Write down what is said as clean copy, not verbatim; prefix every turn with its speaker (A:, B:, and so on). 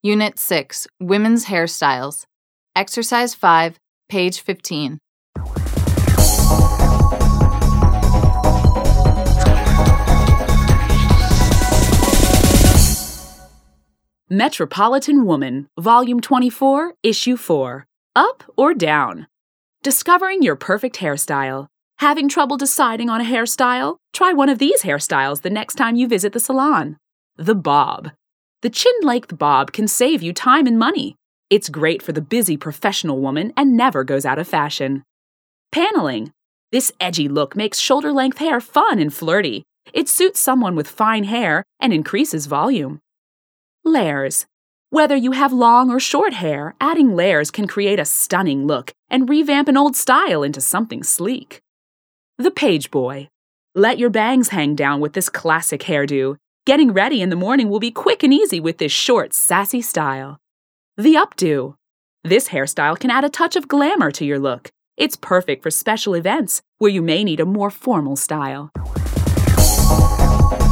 A: Unit 6, Women's Hairstyles. Exercise 5, page 15.
B: Metropolitan Woman, Volume 24, Issue 4. Up or down? Discovering your perfect hairstyle. Having trouble deciding on a hairstyle? Try one of these hairstyles the next time you visit the salon. The bob. The chin-length bob can save you time and money. It's great for the busy professional woman and never goes out of fashion. Paneling. This edgy look makes shoulder-length hair fun and flirty. It suits someone with fine hair and increases volume. Layers. Whether you have long or short hair, adding layers can create a stunning look and revamp an old style into something sleek. The page boy. Let your bangs hang down with this classic hairdo. Getting ready in the morning will be quick and easy with this short, sassy style. The updo. This hairstyle can add a touch of glamour to your look. It's perfect for special events where you may need a more formal style.